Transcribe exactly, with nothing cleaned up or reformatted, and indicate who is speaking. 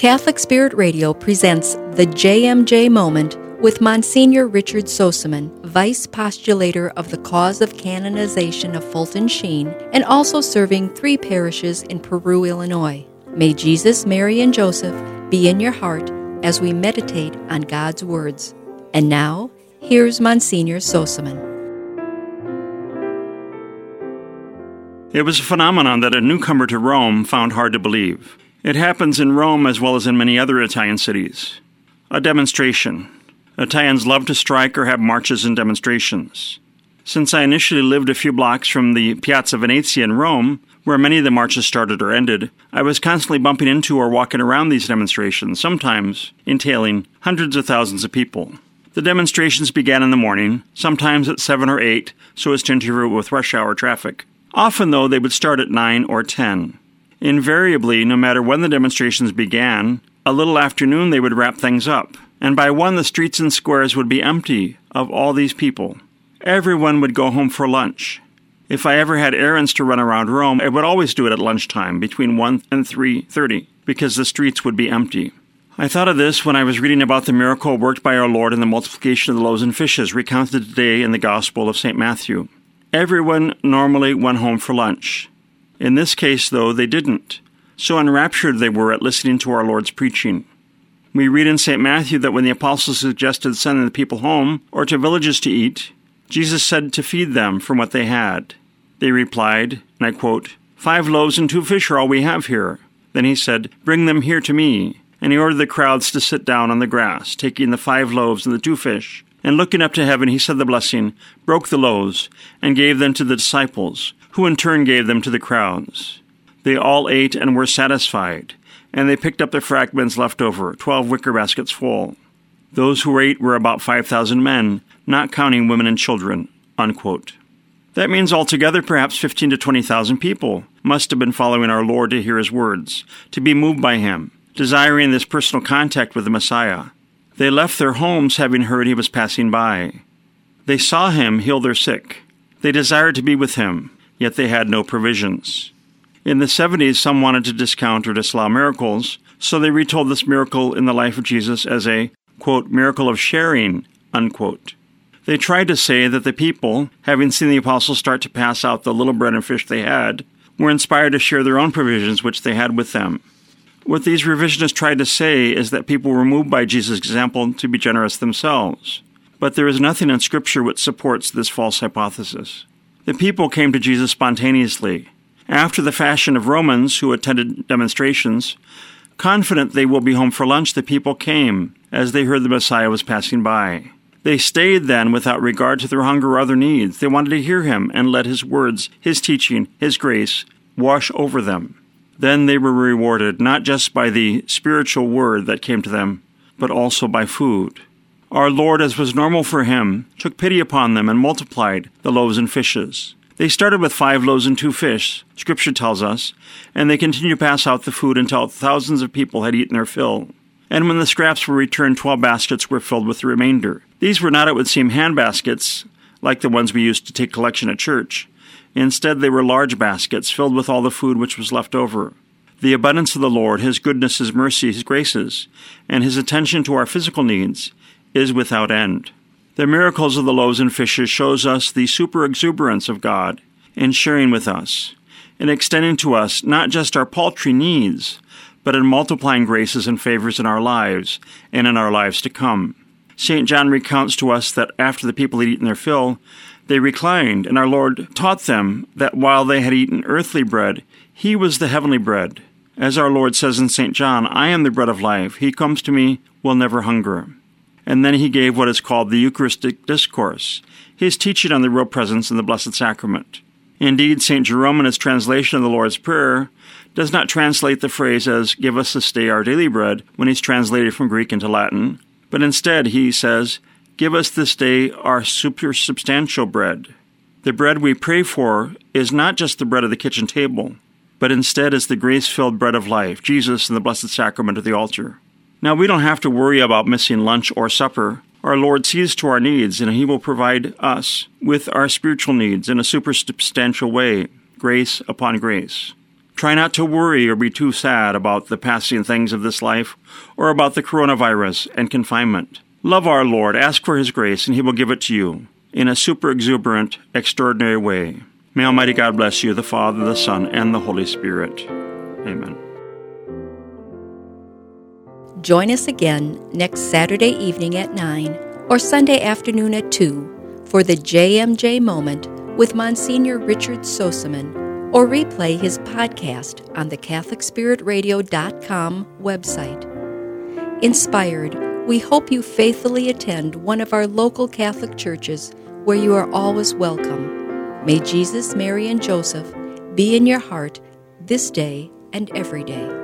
Speaker 1: Catholic Spirit Radio presents the J M J Moment with Monsignor Richard Soseman, Vice Postulator of the Cause of Canonization of Fulton Sheen, and also serving three parishes in Peru, Illinois. May Jesus, Mary, and Joseph be in your heart as we meditate on God's words. And now, here's Monsignor Soseman.
Speaker 2: It was a phenomenon that a newcomer to Rome found hard to believe. It happens in Rome as well as in many other Italian cities. A demonstration. Italians love to strike or have marches and demonstrations. Since I initially lived a few blocks from the Piazza Venezia in Rome, where many of the marches started or ended, I was constantly bumping into or walking around these demonstrations, sometimes entailing hundreds of thousands of people. The demonstrations began in the morning, sometimes at seven or eight, so as to interfere with rush hour traffic. Often, though, they would start at nine or ten. Invariably, no matter when the demonstrations began, a little after noon they would wrap things up, and by one the streets and squares would be empty of all these people. Everyone would go home for lunch. If I ever had errands to run around Rome, I would always do it at lunchtime, between one and three thirty, because the streets would be empty. I thought of this when I was reading about the miracle worked by our Lord in the multiplication of the loaves and fishes, recounted today in the Gospel of Saint Matthew. Everyone normally went home for lunch. In this case, though, they didn't. So enraptured they were at listening to our Lord's preaching. We read in Saint Matthew that when the apostles suggested sending the people home or to villages to eat, Jesus said to feed them from what they had. They replied, and I quote, "Five loaves and two fish are all we have here." Then he said, "Bring them here to me." And he ordered the crowds to sit down on the grass, taking the five loaves and the two fish. And looking up to heaven, he said the blessing, broke the loaves, and gave them to the disciples, who in turn gave them to the crowds. They all ate and were satisfied, and they picked up the fragments left over, twelve wicker baskets full. Those who ate were about five thousand men, not counting women and children." Unquote. That means altogether perhaps fifteen to twenty thousand people must have been following our Lord to hear his words, to be moved by him, desiring this personal contact with the Messiah. They left their homes having heard he was passing by. They saw him heal their sick. They desired to be with him, yet they had no provisions. In the seventies, some wanted to discount or disallow miracles, so they retold this miracle in the life of Jesus as a, quote, miracle of sharing, unquote. They tried to say that the people, having seen the apostles start to pass out the little bread and fish they had, were inspired to share their own provisions which they had with them. What these revisionists tried to say is that people were moved by Jesus' example to be generous themselves. But there is nothing in Scripture which supports this false hypothesis. The people came to Jesus spontaneously, after the fashion of Romans who attended demonstrations. Confident they will be home for lunch, the people came as they heard the Messiah was passing by. They stayed then without regard to their hunger or other needs. They wanted to hear him and let his words, his teaching, his grace wash over them. Then they were rewarded not just by the spiritual word that came to them, but also by food. Our Lord, as was normal for him, took pity upon them and multiplied the loaves and fishes. They started with five loaves and two fish, Scripture tells us, and they continued to pass out the food until thousands of people had eaten their fill. And when the scraps were returned, twelve baskets were filled with the remainder. These were not, it would seem, hand baskets, like the ones we used to take collection at church. Instead, they were large baskets filled with all the food which was left over. The abundance of the Lord, his goodness, his mercy, his graces, and his attention to our physical needs is without end. The miracles of the loaves and fishes shows us the super-exuberance of God in sharing with us, in extending to us not just our paltry needs, but in multiplying graces and favors in our lives and in our lives to come. Saint John recounts to us that after the people had eaten their fill, they reclined, and our Lord taught them that while they had eaten earthly bread, he was the heavenly bread. As our Lord says in Saint John, "I am the bread of life. He comes to me will never hunger." And then he gave what is called the Eucharistic Discourse, his teaching on the real presence in the Blessed Sacrament. Indeed, Saint Jerome, in his translation of the Lord's Prayer, does not translate the phrase as, "Give us this day our daily bread," when he's translated from Greek into Latin, but instead he says, "Give us this day our supersubstantial bread." The bread we pray for is not just the bread of the kitchen table, but instead is the grace-filled bread of life, Jesus in the Blessed Sacrament of the altar. Now, we don't have to worry about missing lunch or supper. Our Lord sees to our needs, and he will provide us with our spiritual needs in a supersubstantial way, grace upon grace. Try not to worry or be too sad about the passing things of this life or about the coronavirus and confinement. Love our Lord, ask for His grace, and He will give it to you in a super exuberant, extraordinary way. May Almighty God bless you, the Father, the Son, and the Holy Spirit. Amen.
Speaker 1: Join us again next Saturday evening at nine or Sunday afternoon at two for the J M J Moment with Monsignor Richard Soseman, or replay his podcast on the Catholic Spirit Radio dot com website. Inspired, we hope you faithfully attend one of our local Catholic churches where you are always welcome. May Jesus, Mary, and Joseph be in your heart this day and every day.